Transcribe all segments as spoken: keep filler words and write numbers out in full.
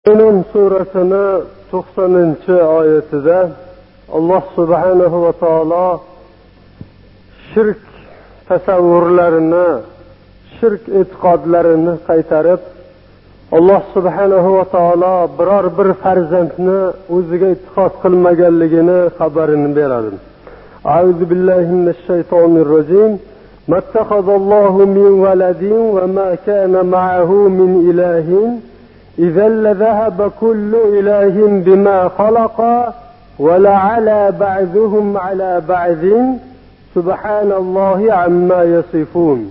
Nun surasini to'qsoninchi oyatida Alloh subhanahu va taolo shirk tasavvurlarini, shirk e'tiqodlarini qaytarib, Alloh subhanahu va taolo biror bir farzandni o'ziga ittifoq qilmaganligini xabarini beradi. A'udhu billahi minash shaytonir rojim. Mattakhadallohu min waladin va ma kana ma'ahu min ilahin. إذا لذهب كل إله بما خلق ولعلى بعضهم على بعض سبحان الله عما يصفون.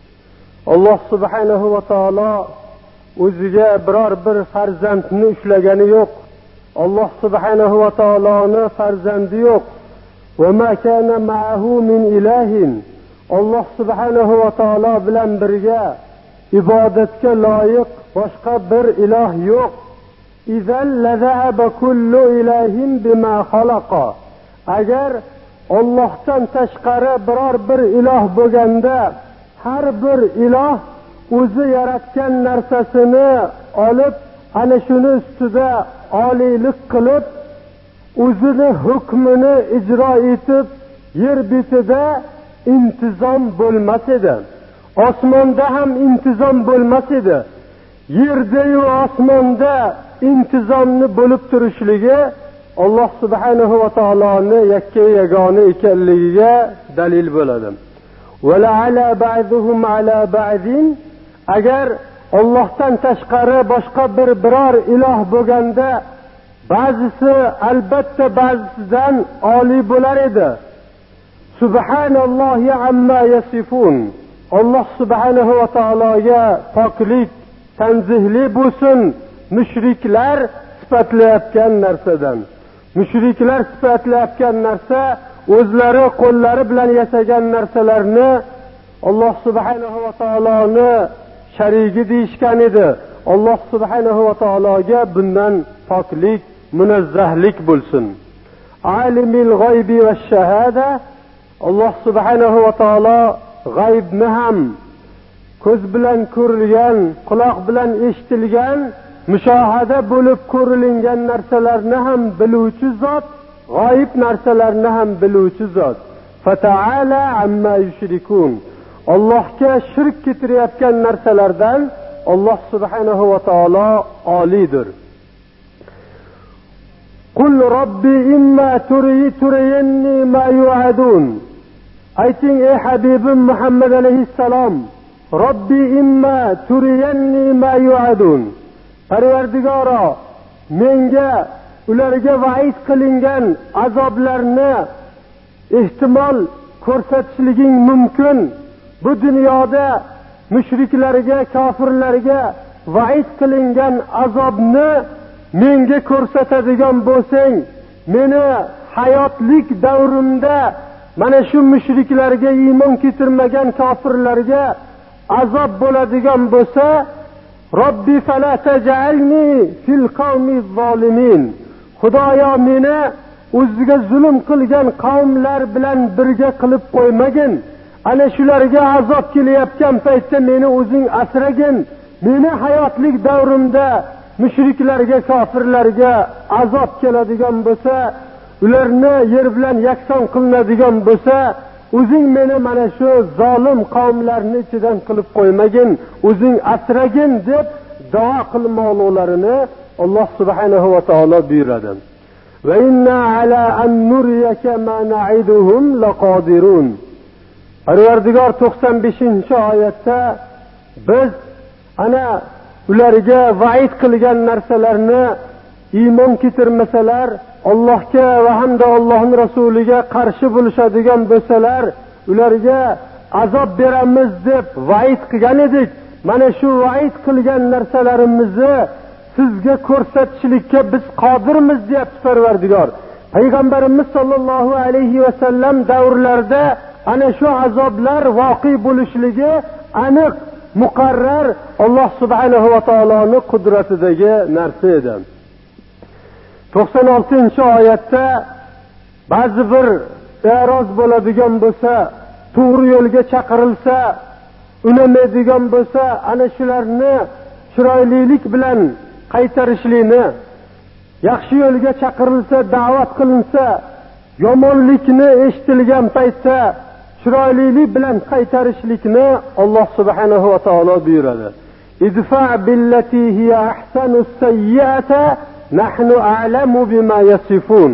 الله سبحانه وتعالى o'ziga biror bir farzandni ushlagani yo'q. Alloh subhanahu va taoloning farzandi yo'q. Va ma kana ma'ahu min ilahin. Alloh subhanahu va taolo bilan birga ibodatga loyiq boshqa bir iloh yo'q. Izal lazahaba kullu ilahin bima xalaqa. Agar Allohdan tashqari biror bir iloh bo'lganda, har bir iloh o'zi yaratgan narsasini olib, ana shuni ustida oliylik qilib, o'zini hukmini ijro etib, yer betida intizom bo'lmas edi. Osmonda ham intizom bo'lmas edi. Yerda-yu osmonda intizomni bo'lib turishligi Alloh subhanahu va taoloning yakka yagona ekanligiga dalil bo'ladi. Va la'ala ba'duhum ala ba'din. Agar Allohdan tashqari boshqa bir biror iloh bo'lganda, ba'zisi albatta ba'zisidan oliy bo'lar edi. Subhanallohi amma yasifun. Alloh subhanahu va taologa poklik, tanzihli bo'lsin mushriklar sifatlayotgan narsadan. Mushriklar sifatlayotgan narsa o'zlari qo'llari bilan yasagan narsalarni Alloh subhanahu va taoloni sharigi deyishgan edi. Alloh subhanahu va taologa bundan poklik, munazzahlik bo'lsin. Alimul g'aybi va shahada. Alloh subhanahu va taolo g'aybni ham, ko'z bilan ko'rilgan, quloq bilan eshitilgan, mushohada bo'lib ko'rilgan narsalarni ham biluvchi zot, g'oyib narsalarni ham biluvchi zot. Fata'ala amma yushrikun. Allohga shirk keltirayotgan narsalardan Alloh subhanahu va taolo olidir. Qul robbi imma turiyni ma yu'adun. Ayting ey Habibim Muhammad alayhissalom, Robbi imma turiyanni ma yu'adun. Parvardigoro, menga ularga va'id qilingan azoblarni ehtimol ko'rsatishliging mumkin. Bu dunyoda mushriklarga, kofirlarga va'id qilingan azobni menga ko'rsatadigan bo'lsang, meni hayotlik davrimda mana shu mushriklarga, iymon keltirmagan kofirlarga azob bo'ladigan bo'lsa, Robbi fala taj'alni fil qawmi zolimin. Xudoyo, meni o'ziga zulm qilgan qavmlar bilan birga qilib qo'ymagin. Ana shularga azob kelyotgan paytda meni o'zing asragin. Meni hayotlik davrimda mushriklarga, kofirlarga azob keladigan bo'lsa, ularni yer bilan yakson qilinadigan bo'lsa, o'zing meni mana shu zolim qavmlarning ichidan qilib qo'ymagin, o'zing asragin deb duo qilmoqlarini Alloh subhanahu va taolo buyuradi. Va inna ala an nuriyaka ma na'iduhum laqodirun. Parvardigor to'qson beshinchi oyatda biz ana ularga va'id qilgan narsalarni iymon keltirmasalar, Allohga va hamda Allohning rasuliga qarshi bo'lishadigan bo'lsalar, ularga azob beramiz deb va'id qilgan edik. Mana shu va'id qilgan narsalarimizni sizga ko'rsatishlikka biz qodirmiz deyapti Parvardigor. Payg'ambarimiz sollallohu alayhi va sallam davrlarida ana shu azoblar voqe bo'lishligi aniq, muqarrar Alloh subhanahu va taoloning qudratidagi narsa edi. to'qson oltinchi oyatda ba'zi bir e'roz bo'ladigan bo'lsa, to'g'ri yo'lga chaqirilsa, unamaydigan bo'lsa, ana shularni chiroylilik bilan qaytarishlikni, yaxshi yo'lga chaqirilsa, da'vat qilinsa, yomonlikni eshitilgan paytda chiroylilik bilan qaytarishlikni Alloh subhanahu va taolo buyuradi. Idfa' billati hiya ahsanu sayyi'ata nahnu a'lamu bima yasifun.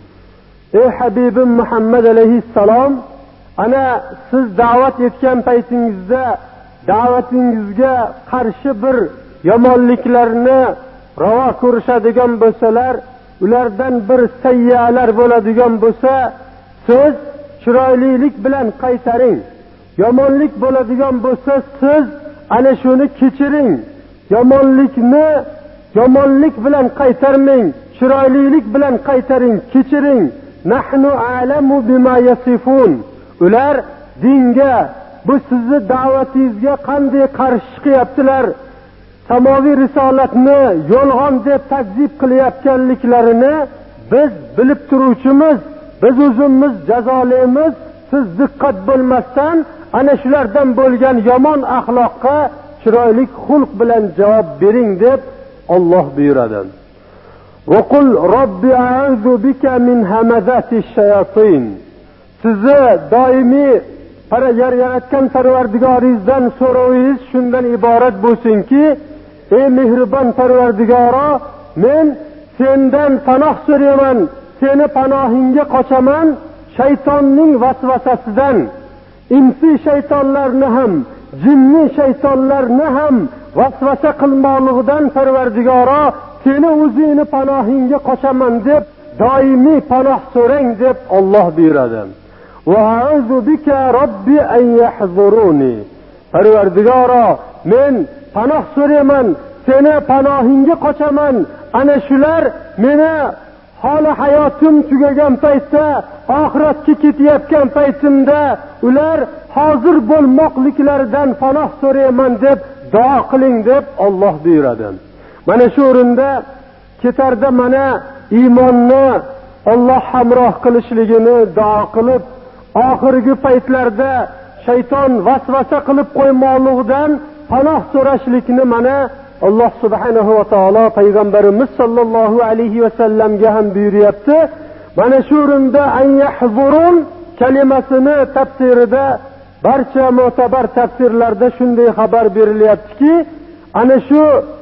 Ey Habibim Muhammad alayhissalom, ana siz da'vat etgan paytingizda da'vatingizga qarshi bir yomonliklarni ravo ko'rishadigan bo'lsalar, ulardan bir sayyalar bo'ladigan bo'lsa, siz chiroylilik bilan qaytaring. Yomonlik bo'ladigan bo'lsa, siz ana shuni kechiring. Yomonlikni yomonlik bilan qaytarmang, chiroylilik bilan qaytaring, kechiring. Nahnu a'lamu bima yasifun. Ular dinga, bu sizni da'vatingizga qanday qarshi chiqyaptilar, samoviy risolatni yolg'on deb takzib qilayotganliklarini biz bilib turuvchimiz, biz o'zimiz jazolaymiz. Siz diqqat bo'lmasdan ana shulardan bo'lgan yomon axloqqa chiroyli xulq bilan javob bering deb Alloh buyuradi. Va qul robbi a'udhu bika min hamazati shayatin. Sizni doimiy para yaratgan Parvardigoringizdan so'rovingiz shundan iborat bo'lsinki, ey mehribon Parvardigoro, men sendan panoh so'rayman, seni panohingga qochaman shaytonning vasvasasidan. Insi shaytonlarni ham, jinni shaytonlarni ham vasvasa qilmoqligidan Parvardigoro, seni o'zingni panohingga qochaman deb doimiy panoh so'rang deb Alloh buyuradi. Va a'udhu bika robbi an yahzuruni. Parvardigoro, men panoh so'rayman, seni panohingga qochaman. Ana shular meni holi hayotim tugagan paytda, oxiratga ketayotgan paytimda ular hozir bo'lmoqliklaridan panoh so'rayman deb duo qiling deb Alloh buyuradi. Mana shu o'rinda ketarda mana iymonni Alloh hamroh qilishligini duo qilib, oxirgi paytlarda shayton vasvasa qilib qo'ymoqligidan panoh so'rashlikni mana Alloh subhanahu va taolo payg'ambarimiz sollallohu alayhi va sallamga ham buyuryapti. Mana shu o'rinda an yahzurun kalimasini tafsirida barcha mo'tabar tafsirlarda shunday xabar berilyaptiki, ana shu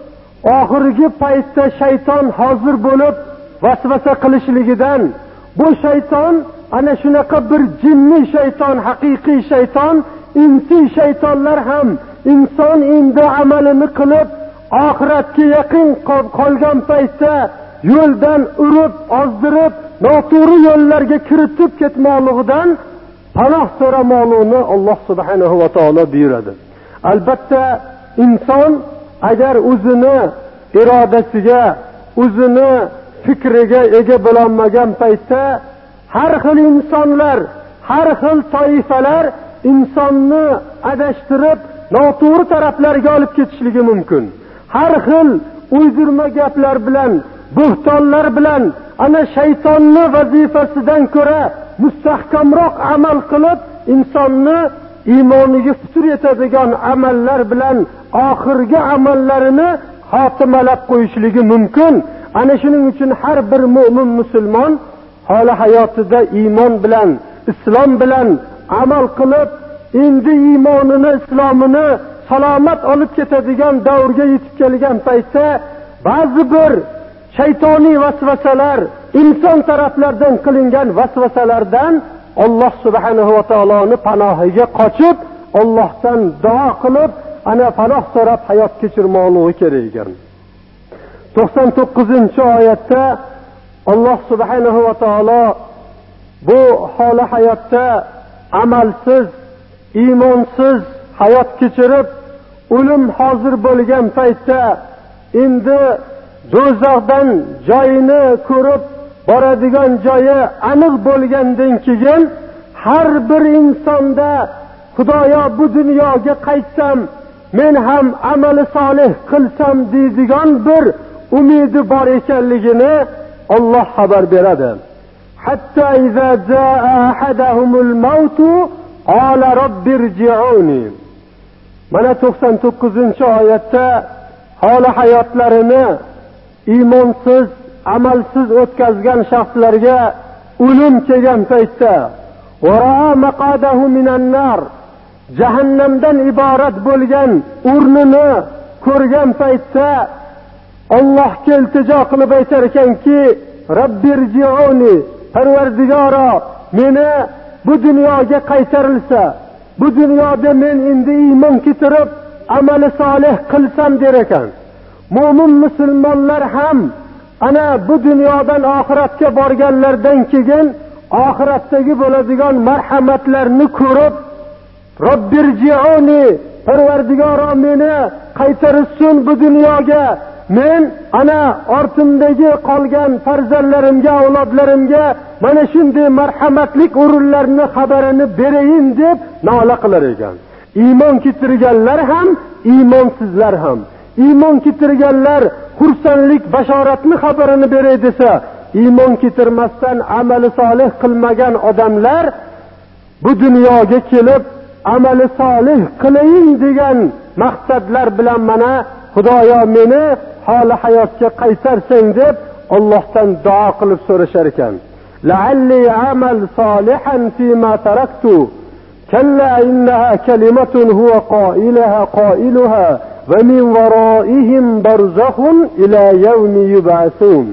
oxirgi paytda shayton hozir bo'lib vasvasa qilishligidan, bu shayton ana shunaqa bir jinni shayton, haqiqiy shayton, insi shaytonlar ham inson endi amalini qilib oxiratga yaqin qolgan paytda yo'ldan urib, ozdirib, noto'g'ri yo'llarga kiritib ketmoqligidan panoh so'ramoqligini Alloh subhanahu va taolo buyuradi. Albatta inson agar o'zini irodasiga, o'zini fikriga ega bo'lolmagan paytda har xil insonlar, har xil toifalar insonni adashtirib noto'g'ri taraflarga olib ketishligi mumkin. Har xil uydirma gaplar bilan, bo'xtonlar bilan ana shaytonni vazifasidan ko'ra mustahkamroq amal qilib insonni iymoniga putur etadigan amallar bilan oxirgi amallarini xotimalab qo'yishligi mumkin. Ana shuning uchun har bir mu'min musulmon holi hayotida iymon bilan, islom bilan amal qilib, endi iymonini, islomini salomat olib ketadigan davrga yetib kelgan paytda ba'zi bir shaytoniy vasvasalar, inson taraflaridan qilingan vasvasalardan Alloh subhanahu va taoloning panohiga qochib, Allohdan duo qilib, ana panoh so'rab hayot kechirmoqligi kerak ekan. to'qson to'qqizinchi oyatda Alloh subhanahu va taolo bu holi hayotda amalsiz, iymonsiz hayot kechirib, o'lim hozir bo'lgan paytda endi do'zaxdan joyini ko'rib boradigan joyi aniq bo'lgandan keyin har bir insonda Xudoyo bu dunyoga qaytsam, men ham amali solih qilsam deydigan bir umidi bor ekanligini Alloh xabar beradi. Hatta iza jaa ahadahumul maut qala robbirji'uni. Mana to'qson to'qqizinchi oyatda holi hayotlarini iymonsiz, amalsiz o'tkazgan shaxslarga o'lim kelgan paytda wara'a maqadahu minan nar, jahannamdan iborat bo'lgan o'rnini ko'rgan paytda Allohga iltijo qilib aytar ekanki, Rabbirji'uni, Parvardigoro, meni bu dunyoga qaytarilsa, bu dunyoda men endi iymon keltirib amali solih qilsam der ekan. Mo'min musulmonlar ham ana bu dunyodan oxiratga borganlardan keyin oxiratdagi bo'ladigan marhamatlarni ko'rib, Rabbirji'uni, Parvardigoro meni qaytarsin bu dunyoga, men ana ortimdagi qolgan farzandlarimga, avlodlarimga mana shunday marhamatlik o'rinlarni xabarini berayin deb nola qilar ekan. Iymon keltirganlar ham, iymonsizlar ham. Iymon keltirganlar xursandlik bashoratni xabarini beray desa, iymon keltirmasdan amali solih qilmagan odamlar bu dunyoga kelib amali solih qilayin degan maqsadlar bilan mana Xudoyo meni holi hayotga qaytarsang deb Allohdan duo qilib so'rashar ekan. La'alli amal solihan fima taraktu kalla innaha kalimatun huwa qailaha qailuha va min waraihim barzakhun ila yawmi yub'asun.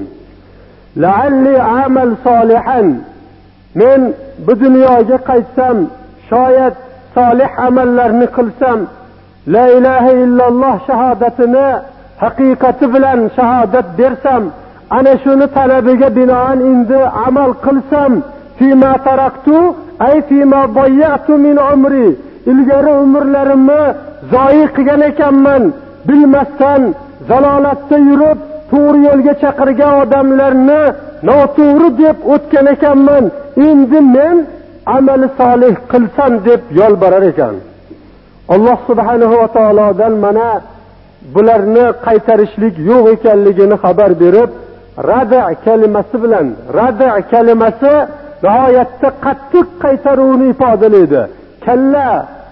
La'alli amal solihan, men bu dunyoga qaytsam, shoyat solih amallarni qilsam, la ilaha illalloh shahodatini haqiqati bilan shahodat bersam, ana shuni talabiga binoan endi amal qilsam, fima taraktu ay fima bayyatu min umri, ilgari umrlarimni zoyi qilgan ekanman, bilmasdan zalolatda yurib to'g'ri yo'lga chaqirgan odamlarni noto'g'ri deb o'tgan ekanman, endi men amali solih qilsam deb yolborar ekan. Alloh subhanahu va taolodan mana bularni qaytarishlik yo'q ekanligini xabar berib, rada kalimasi bilan, rada kalimasi nihoyatda qattiq qaytaruvni ifodalaydi. Kalla,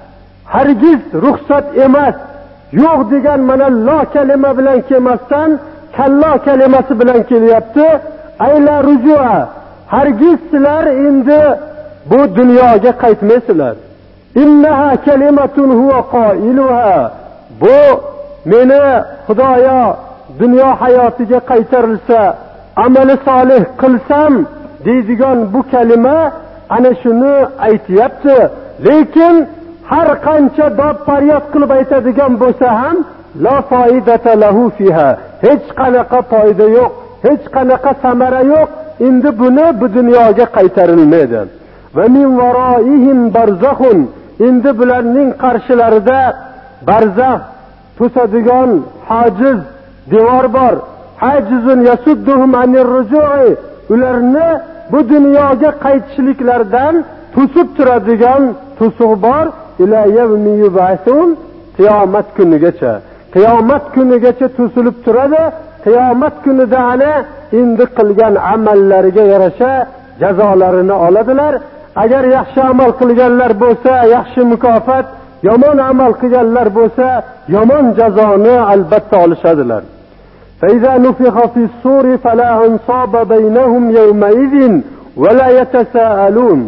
hargiz ruxsat emas, yo'q degan mana la kalima bilan kelmasdan kalla kalimasi bilan kelyapti. Ayla rujua, hargiz sizlar endi bu dunyoga qaytmaysizlar. Innaha kalimatun huwa qailuha, bu meni Xudoyo dunyo hayotiga qaytarilsa, amali solih qilsam deydigan bu kalima ana shuni aytayapti. Lekin har qancha dod faryod qilib aytadigan bo'lsa ham la foydata lahu fiha, hech qanaqa foyda yo'q, hech qanaqa samara yo'q. Endi buni bu dunyoga qaytarilmaydi. Va min waraihim barzakhun, endi bularning qarshilarida barzax, to'sadigan hojiz devor bor. Hajizun yasudduhum anir ruju'i, ularni bu dunyoga qaytishliklardan to'sib turadigan to'siq bor. Ila yawmi yub'asun, qiyomat kunigacha, qiyomat kunigacha to'silib turadi. Qiyomat kunida ana endi qilgan amallariga yarasha jazolarini oladilar. Agar yaxshi amal qilganlar bo'lsa yaxshi mukofot, yomon amal qilganlar bo'lsa yomon jazoni albatta olishadilar. فإذا نفخ في الصور فلا أنصاب بينهم يومئذ ولا يتساءلون.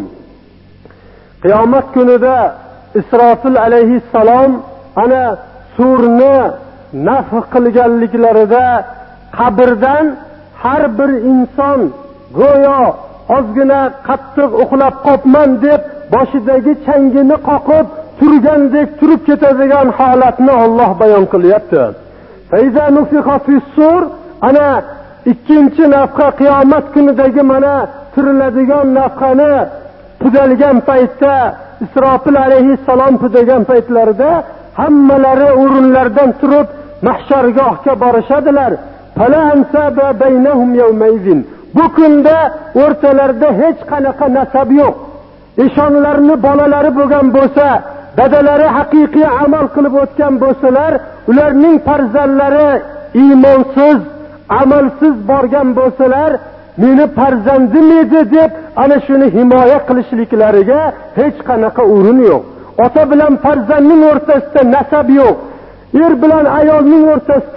Qiyomat kunida Isrofil alayhissalom ana surni nafx qilganliklarida qabrdan har bir inson go'yo ozgina qattiq uxlab qopman deb boshidagi changini qoqib turgandek turib ketadigan holatni Alloh bayon qilyapti. Faiza nufixa fis-sur, ana ikkinchi nafqa qiyomat kunidagi mana turiladigan nafqani pudalgan paytda, Isrofil alayhissalom pudagan paytlarida hammalari o'rinlaridan turib mahshargohga borishadilar. Fala ansaba baynahum yawmaydin. Bu kunda o'rtalarida hech qanaqa nasab yo'q. Eshonlarni bolalari bo'lgan bo'lsa, dadalari haqiqiy amal qilib o'tgan bo'lsalar, ularning farzandlari iymonsiz, amalsiz borgan bo'lsalar, meni farzandim edi deb ana shuni himoya qilishliklariga hech qanaqa o'rin yo'q. Ota bilan farzandning o'rtasida nasab yo'q. Er bilan ayolning o'rtasida,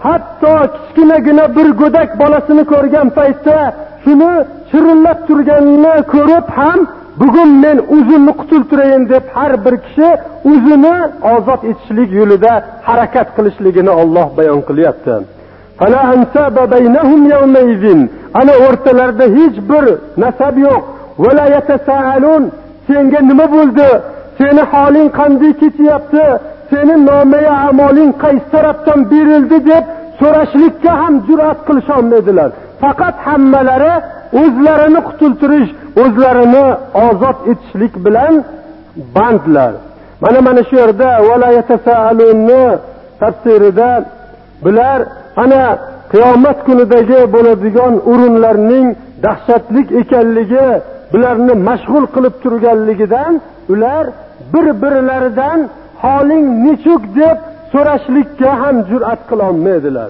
hatto kichkinagina bir go'dak bolasini ko'rgan paytda shuni chirillab turganini ko'rib ham bugun men o'zimni qutultirayin deb har bir kishi o'zini ozod etishlik yo'lida harakat qilishligini Alloh bayon qilyapti. Fala ansaba baynahum yawmaydin, ana o'rtalarida hech bir nasab yo'q. Wala yatasaalun, senga nima bo'ldi? Seni holing qanday kechyapti? Seni nomaya amoling qaysi tarafdan berildi deb so'rashlikka ham jur'at qilisha olmaydilar. Faqat hammalari o'zlarini qutultirish, o'zlarini ozod etishlik bilan bandlar. Mana mana shu yerda wala yatasaalunni tafsirida bular ana qiyomat kunidagi bo'ladigan o'rinlarning dahshatlik ekanligi, bularni mashg'ul qilib turganligidan ular bir-birlaridan holing nechuk deb so'rashlikka ham jur'at qila olmaydilar.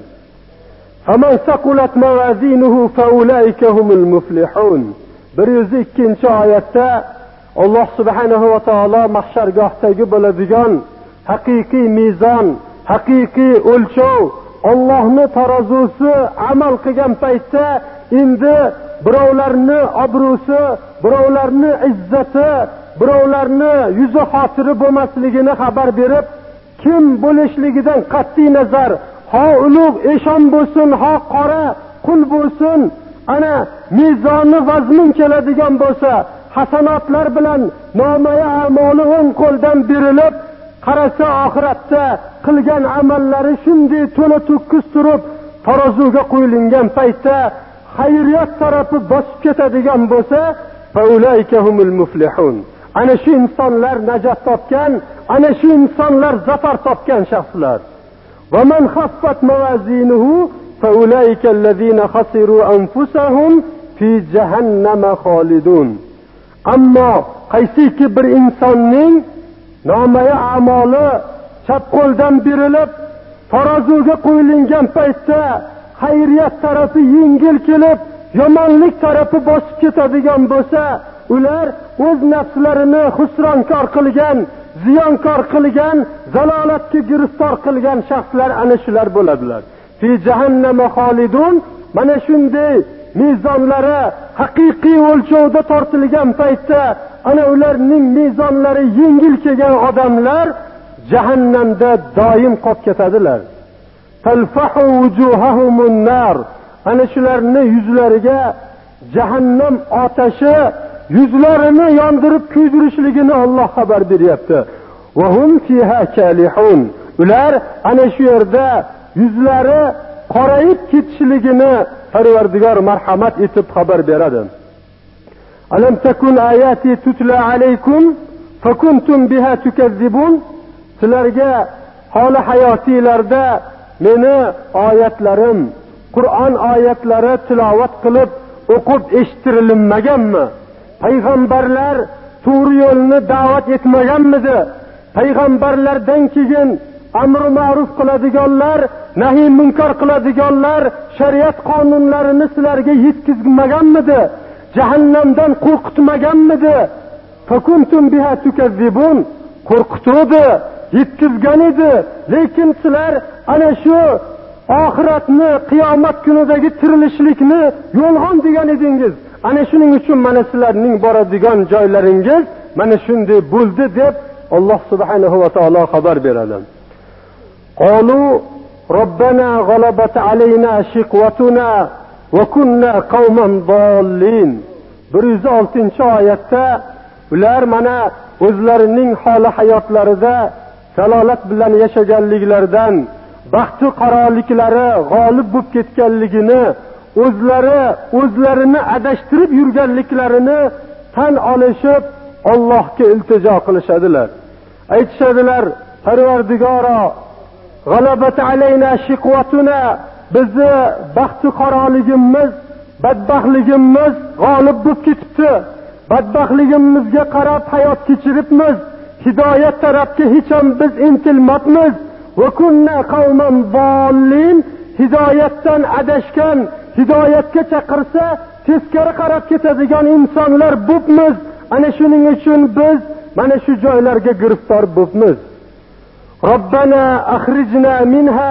Faman saqulat mawazinuhu faulaika humul muflihun. bir yuz ikkinchi oyatda Alloh subhanahu va taolo mahshargohdagi bo'ladigan haqiqiy mezon, haqiqiy o'lchov, Allohning tarozusi amal qilgan paytda endi birovlarni obro'si, birovlarni izzati, birovlarni yuzi xotiri bo'lmasligini xabar berib, kim bo'lishligidan qat'iy nazar, ha ulug' eshon bo'lsin, ha qora qul bo'lsin, ana mezoni vazmin keladigan bo'lsa, hasanotlar bilan nomaya amoli o'ng qo'ldan berilib, qarasa oxiratda qilgan amallari shunday to'la to'kis turib tarozuga qo'yilgan paytda xayriyat tarafi bosib ketadigan bo'lsa, faulaika humul muflihun. Ana shu insonlar najot topgan, ana shu insonlar zafar topgan shaxslar. Va man khaffat mawazinuhu faulaika allazina khasiru anfusahum fi jahannama khalidun. Ammo qaysiki bir insonning nomaya amoli chap qo'ldan berilib tarozuga qo'yilgan paytda xayriyat tarafi yengil kelib, yomonlik tarafi bosib ketadigan bo'lsa, ular o'z nafslarini xusronkor qilgan, ziyonkor qilgan, zalolatga giriftor qilgan shaxslar ana shular bo'ladilar. Fi jahannama xolidun. Mana shunday mezonlari haqiqiy o'lchovda tortilgan paytda ana ularning mezonlari yengil kelgan odamlar jahannamda doim qolib ketadilar. Talfahu wujuhahumun nar. Ana shularning yuzlariga jahannam otashi yuzlarini yondirib kuydirishligini Alloh xabar beryapti. Va hum fiha kalihun. Ular ana shu yerda yuzlari qorayib ketishligini Parvardigor marhamat etib xabar beradi. Alam takun ayati tutla alaykum fakuntum biha tukazzibun. Sizlarga holi hayotingizda meni oyatlarim, Qur'on oyatlari tilovat qilib o'qib eshittirilmaganmi? Payg'ambarlar to'g'ri yo'lni da'vat etmaganmidi? Payg'ambarlardan keyin amr ma'ruf qiladiganlar, nahiy munkar qiladiganlar shariat qonunlarini sizlarga yetkazmaganmidi? Jahannamdan qo'rqitmaganmidi? Fakuntum biha tukazzibun. Qo'rqituvdi, yetkazgan edi, lekin sizlar ana shu oxiratni, qiyomat kunidagi tirilishlikni yolg'on degan edingiz. Ana shuning uchun mana sizlarning boradigan joylaringiz mana shunday bo'ldi deb Alloh subhanahu va taolo xabar beradi. Qalu robbana g'alabat alayna shiqwatuna va kunna qauman dallin. bir yuz oltinchi oyatda ular mana o'zlarining holi hayotlarida salolat bilan yashaganliklaridan, baxti qaroliklari g'olib bo'lib ketganligini, o'zlari o'zlarini adashtirib yurganliklarini tan olishib Allohga iltijo qilishadilar. Aytishadilar, Parvardigoro, g'alabat alayna shiqwatuna, bizni baxti qaroligimiz, badbaxtligimiz g'olib bo'lib ketibdi. Badbaxtligimizga qarab hayot kechiribmiz. Hidoyat tarafga hech ham biz intilmoqmiz. Va kunna qauman dallin. Hidoyatdan adashgan, hidoyatga chaqirsa teskari qarab ketadigan insonlar bo'pmiz. Ana shuning uchun biz mana shu joylarga giriftor bo'pmiz. Robbana akhrijna minha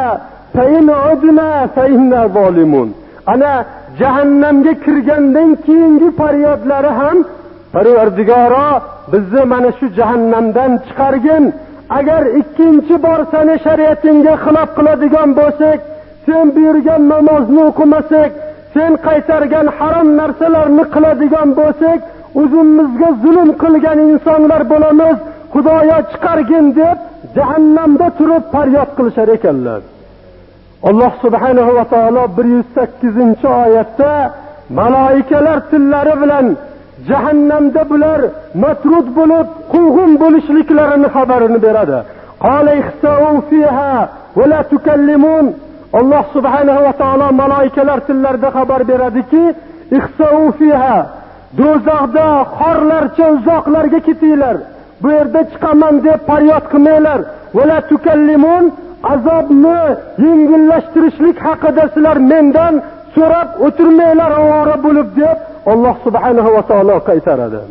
fa in udna fa inna zolimun. Ana jahannamga kirgandan keyingi faryodlari ham Parvardigoro bizni mana shu jahannamdan chiqargin. Agar ikkinchi bor seni shariatingga xilof qiladigan bo'lsak, sen buyurgan namozni o'qimasak, sen qaytargan harom narsalarni qiladigan bo'lsak, o'zimizga zulm qilgan insonlar bo'lamiz. Xudoyo chiqargin deb jahannamda turib faryod qilishar ekanlar. Alloh subhanahu va taolo bir yuz sakkizinchi oyatda malaikalar tillari bilan jahannamda bular matrud bo'lib, quvg'in bo'lishliklarini xabarini beradi. Qala ihsa'u fiha va la tukallimun. Alloh subhanahu va taolo malaikalar tillarida xabar beradiki, ihsa'u fiha, do'zaxda xorlarcha uzoqlarga ketinglar. Bu yerda chiqaman deb faryod qilmanglar. Va la tukallimun, azobni yengillashtirishlik haqida sizlar mendan so'rab o'tirmanglar ovora bo'lib deb Alloh subhanahu va taolo qaytaradi.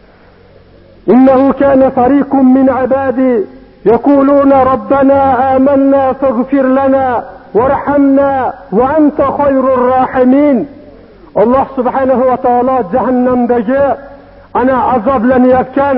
Innahu kana fariqun min ibadi yaquluna robbana amanna faghfir lana warhamna va anta khayrur rahimin. Alloh subhanahu va taolo jahannamdagi ana azoblanayotgan,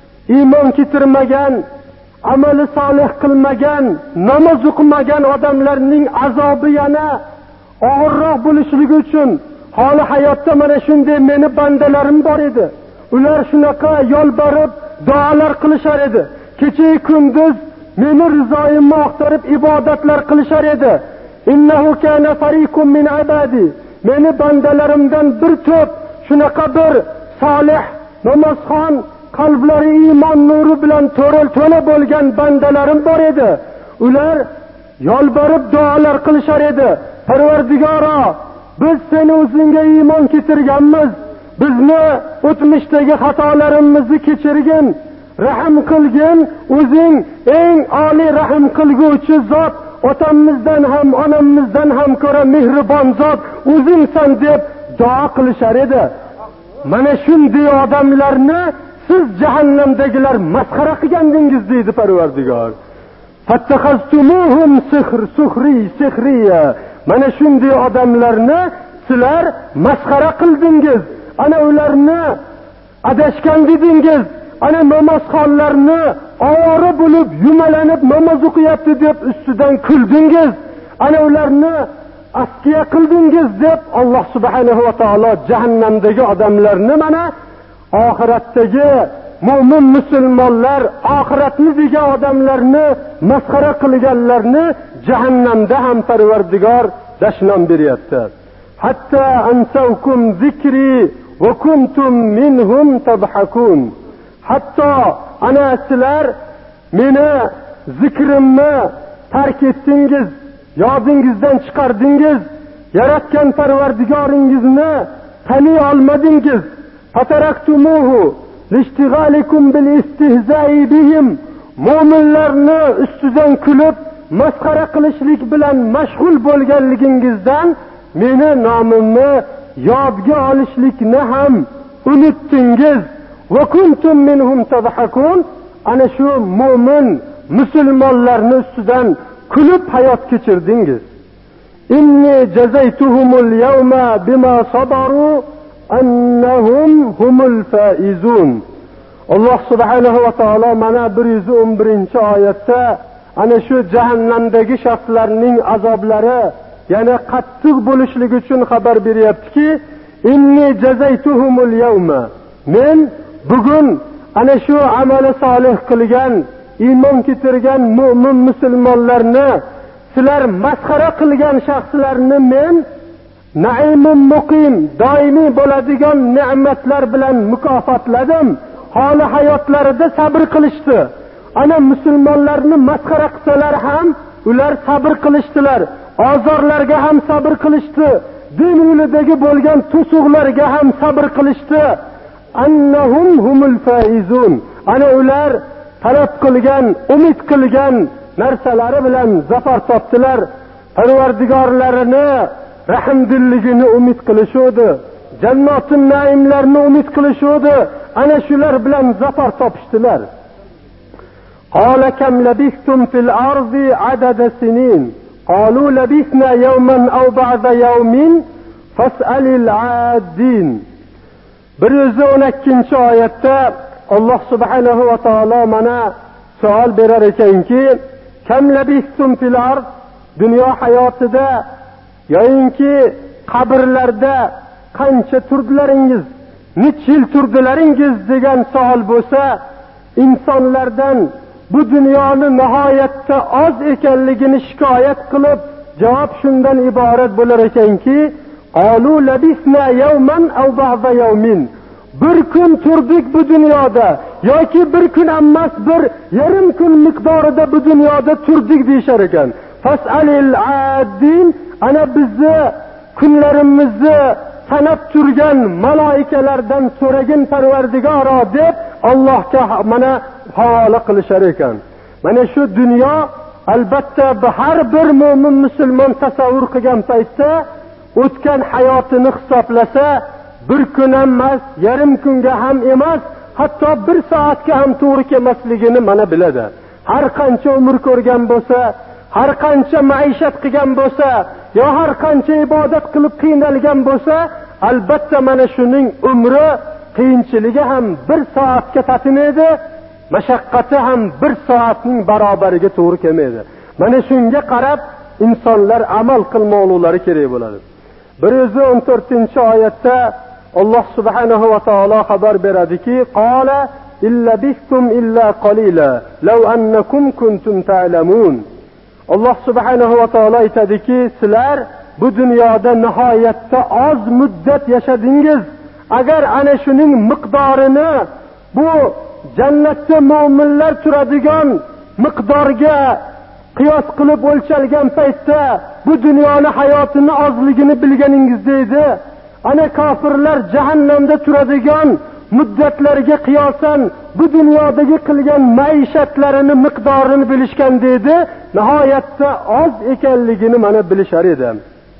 iymon keltirmagan, amali solih qilmagan, namoz o'qimagan odamlarning azobi yana og'irroq bo'lishligi uchun hali hayotda mana shunday meni bandalarim bor edi. Ular shunaqa yolborib duolar qilishar edi. Kecha kunduz meni rizoyimni oqtarib ibodatlar qilishar edi. Innahu kana fariqun min ibadi. Meni bandalarimdan bir to'p shunaqa bir solih, namozxon, qalblari iymon nuri bilan to'ril to'la bo'lgan bandalarim bor edi. Ular yolborib duolar qilishar edi. Parvardigoro, biz seni o'zingga iymon keltirganmiz. Bizni o'tmishdagi xatolarimizni kechirgin, rahim qilgin. O'zing eng oliy rahim qilguvchi zot, otamizdan ham onamizdan ham ko'ra mehribon zot o'zingsan deb duo qilishar edi. Mana shunday odamlarni siz jahannamdagilar masxara qilgandingiz deydi Parvardigor. Fattakhaztumuhum sihr suhri sihriya. Mana shunday odamlarni sizlar masxara qildingiz. Ana ularni adashgan dedingiz. Ana namozxonlarni ovora bo'lib yumalanib namoz o'qiyapti deb ustidan kuldingiz. Ana ularni askiya qildingiz deb Alloh subhanahu va taolo jahannamdagi odamlarni mana oxiratdagi mu'min musulmonlar, oxiratni degan odamlarni masxara qilganlarni jahannamda ham Parvardigor dashnom beryapti. Hatta ansawkum zikri va kuntum minhum tabhakun. Hatto ana sizlar meni zikrimni tark etdingiz, yodingizdan chiqardingiz, yaratgan Parvardigoringizni taniy olmadingiz. Fataraktumuhu lishtighalikum bil istihza'i bihim. Mu'minlarni ustidan kulib masxara qilishlik bilan mashg'ul bo'lganligingizdan meni nomimni yodga olishlikni ham unutdingiz. Va kuntum minhum tadhakun. Ana shu mu'min musulmonlarni ustidan kulib hayot kechirdingiz. Inni jazaytuhumul yawma bima sabaru annahum humul faizun. Alloh subhanahu va taolo mana bir yuz o'n birinchi oyatda ana shu jahannamdagi shaxslarning azoblari yana qattiq bo'lishligi uchun xabar beryaptiki, inni jazaytuhumul yawma. Men bugun ana shu amali solih qilgan, iymon keltirgan mu'min musulmonlarni, sizlar masxara qilgan shaxslarni men naimun muqim, doimiy bo'ladigan ne'matlar bilan mukofotladim. Holi hayotlarida sabr qilishdi. Ana musulmonlarni masxara qilsalar ham ular sabr qilishdilar. Azorlarga ham sabr qilishdi. Din yo'lidagi bo'lgan to'siqlarga ham sabr qilishdi. Annahum humul faizun. Ana ular talab qilgan, umid qilgan narsalari bilan zafar topdilar. Parvardigorlarini rahmdilligini umid qilishodi. Jannatin naimlarini umid qilishodi. Ana shular bilan zafar topishdilar. Qala kam labistum fil ardi adada sinin. قالوا لبثنا يوما أو بعض يوم فاسأل العادين. bir yuz o'n ikkinchi oyatda Alloh subhanahu va taolo mana savol berar ekanki, kam labistum fil ard, dunyo hayotida yoyinki qabrlarda qancha turdilaringiz, necha yil turdilaringiz degan savol bo'lsa, insonlardan bu dunyoni nihoyatda oz ekanligini shikoyat qilib javob shundan iborat bo'lar ekanki, qalu labisna yawman aw ba'da yawmin, bir kun turdik bu dunyoda yoki bir kun emas bir yarim kun miqdorida bu dunyoda turdik deyshar ekan. Fasalil adin, ana bizni kunlarimizni sanab turgan malaikalardan so'ragin Parvardigoro deb Allohga mana havola qilishar ekan. Mana shu dunyo albatta har bir mo'min musulmon tasavvur qilgan paytda o'tgan hayotini hisoblasa, bir kun emas, yarim kunga ham emas, hatto bir soatga ham to'g'ri kelmasligini mana biladi. Har qancha umr ko'rgan bo'lsa, har qancha maishat qilgan bo'lsa, yo har qancha ibodat qilib qiynalgan bo'lsa, albatta mana shuning umri qiyinchiligi ham bir soatga tatimaydi, mashaqqati ham bir soatning barobariga to'g'ri kelmaydi. Mana shunga qarab insonlar amal qilmoqlari kerak bo'ladi. bir yuz o'n to'rtinchi oyatda Alloh subhanahu va taolo xabar beradiki, qala illa bistum illa qalila law annakum kuntum ta'lamun. Alloh subhanahu va taolo aytadiki, sizlar bu dunyoda nihoyatda oz muddat yashadingiz. Agar ana shuning miqdorini bu jannatda mu'minlar turadigan miqdorga qiyos qilib o'lchalgan paytda bu dunyoni hayotini ozligini bilganingizda edi, ana kofirlar jahannamda turadigan muddatlarga qiyosan bu dunyodagi qilgan maishatlarini miqdorini bilishgan dedi, nihoyatda oz ekanligini mana bilishar edi.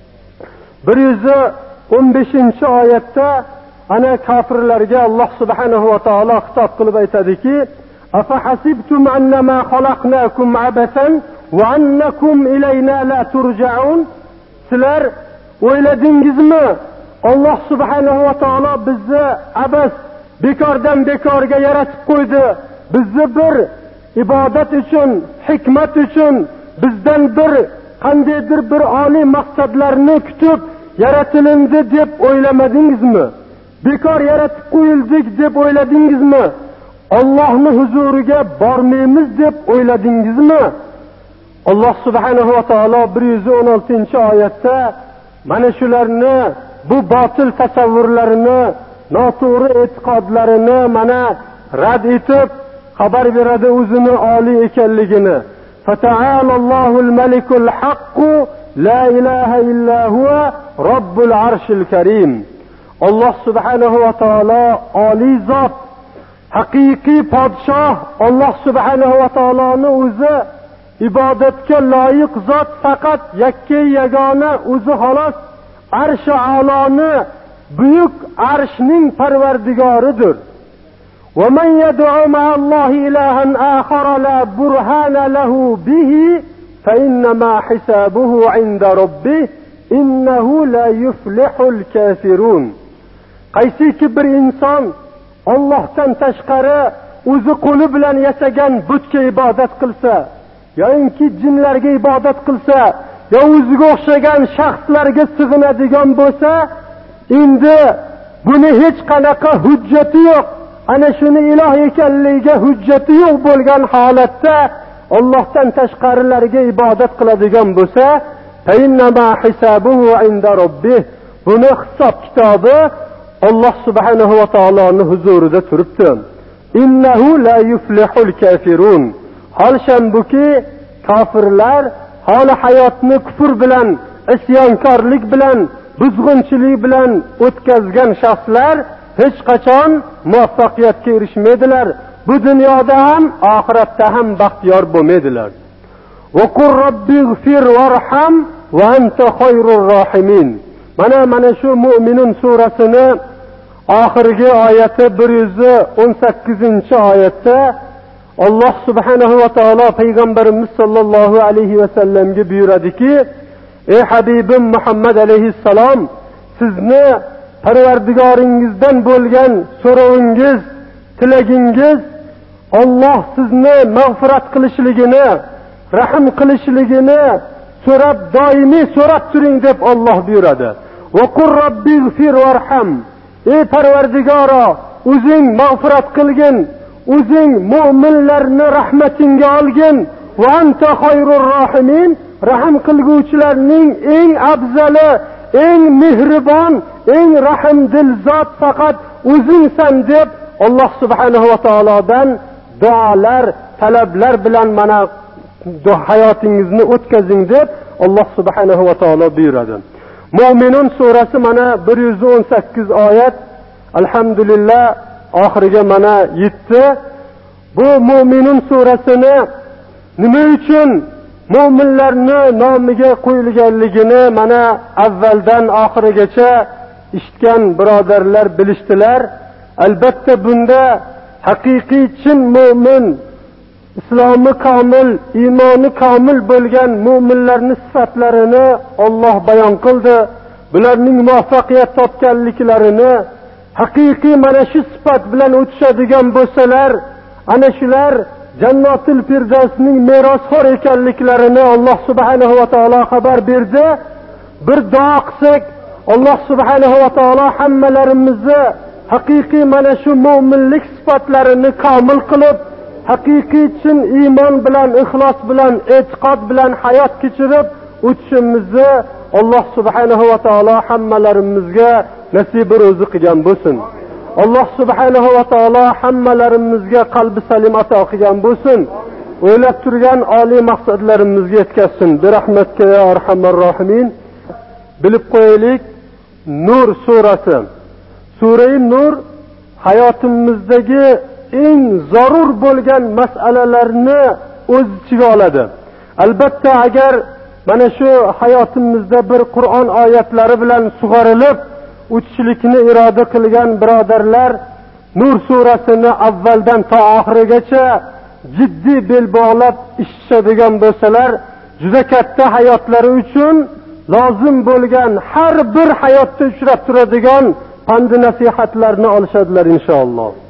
bir yuz o'n beshinchi oyatda ana kofirlarga Alloh subhanahu va taolo xitob qilib aytadiki, afa hasibtum annama xalaqnakum abasan va annakum ilayna la turja'un. Sizlar o'yladingizmi, Alloh subhanahu va taolo bizni abas bekordan bekorga yaratib qo'ydi, bizni bir ibodat uchun, hikmat uchun, bizdan bir qandaydir bir oliy maqsadlarni kutib yaratilindi deb o'ylamadingizmi? Bekor yaratib qo'yildik deb o'yladingizmi? Allohning huzuriga bormaymiz deb o'yladingizmi? Alloh subhanahu va taolo bir yuz o'n oltinchi oyatda mana shularni, bu botil tasavvurlarini, noto'g'ri e'tiqodlarini mana rad etib xabar beradi o'zini oliy ekanligini. Fata'alallohul malikul haqq la ilaha illa huwa robbul arshil karim. Alloh subhanahu va taolo oliy zot, haqiqiy podshoh Alloh subhanahu va taoloni o'zi, ibodatga loyiq zot faqat yakka yagona o'zi xolos, arsh-i a'loni buyuk arshning parvardigoridir. Va man yad'u ma'allahi ilahan akhara la burhana lahu bihi fa innama hisabuhu 'inda rabbih innahu la yuflihul kafirun. Qaysiki bir inson Allohdan tashqari o'zi qo'li bilan yasagan butga ibodat qilsa, yoki jinlarga ibodat qilsa, yo o'ziga o'xshagan shaxslarga sig'inadigan bo'lsa, endi buni hech qanaqa hujjati yo'q, ana shuni iloh ekanligiga hujjati yo'q bo'lgan holatda Allohdan tashqarilarga ibodat qiladigan bo'lsa, fa'innama hisabuhu 'inda rabbih, buni hisob kitobi Alloh subhanahu va taoloning huzurida turibdi. Innahu la yuflihul kafirun. Holshambuki kofirlar holi hayotni kufr bilan, isyonkorlik bilan, buzg'unchilik bilan o'tkazgan shaxslar hech qachon muvaffaqiyatga erishmaydilar. Bu dunyoda ham, oxiratda ham baxtiyor bo'lmaydilar. Va qur robbighfir varham va anta xoyrur rohimin. Mana mana shu Mu'minun surasini oxirgi oyati bir yuz o'n sakkizinchi oyatda Alloh subhanahu va taolo payg'ambarimiz sollallohu alayhi va sallamga buyuradiki: "Ey Habibim Muhammad alayhissalom, sizni Parvardigoringizdan bo'lgan so'rovingiz, tilagingiz Alloh sizni mag'firat qilishligini, rahim qilishligini so'rab, doimiy so'rab turing" deb Alloh buyuradi. "Va qur robbighfir varham." Ey Parvardigoro, o'zing mag'firat qilgin, o'zing mu'minlarni rahmatingga olgin. Va anta xoyrur rohimin, rahim qilguvchilarning eng afzali, eng mehribon, eng rahimdil zot faqat o'zingsan deb Alloh subhanahu va taolodan duolar, talablar bilan mana hayotingizni o'tkazing deb Alloh subhanahu va taolo buyuradi. Mu'minun surasi mana bir yuz o'n sakkiz oyat, alhamdulillah oxiriga mana yetdi. Bu Mu'minun surasini nima uchun mu'minlarni nomiga qo'yilganligini mana avvaldan oxirigacha eshitgan birodarlar bilishdilar. Albatta bunda haqiqiy chin mu'min, islomi komil, iymoni komil bo'lgan mu'minlarning sifatlarini Alloh bayon qildi. Bularning muvaffaqiyat topganliklarini, haqiqiy mana shu sifat bilan o'tishadigan bo'lsalar, ana shular Jannatul Firdavsning merosxo'r ekanliklarini Alloh subhanahu va taolo xabar berdi. Bir duo qilsak, Alloh subhanahu va taolo hammalarimizni haqiqiy mana shu mu'minlik sifatlarini komil qilib, haqiqiy chin iymon bilan, ixlos bilan, e'tiqod bilan hayot kechirib o'tishimizni Alloh subhanahu va taolo hammalarimizga nasib ro'zi qilgan bo'lsin. Alloh subhanahu va taolo hammalarimizga qalbi salim ato qilgan bo'lsin. O'ylab turgan oliy maqsadlarimizga yetkazsin. Bi rahmatka ya arhamar rohimin. Bilib qo'yaylik, Nur surasi. Sura-i Nur hayotimizdagi eng zarur bo'lgan masalalarni o'z ichiga oladi. Albatta agar mana shu hayotimizda bir Qur'on oyatlari bilan sug'orilib o'tishlikni iroda qilgan birodarlar Nur surasini avvaldan to oxirigacha jiddiy bel bog'lab ishlaydigan bo'lsalar, juda katta hayotlari uchun lozim bo'lgan har bir hayotda uchrab turadigan pand nasihatlarni olishadilar inshaalloh.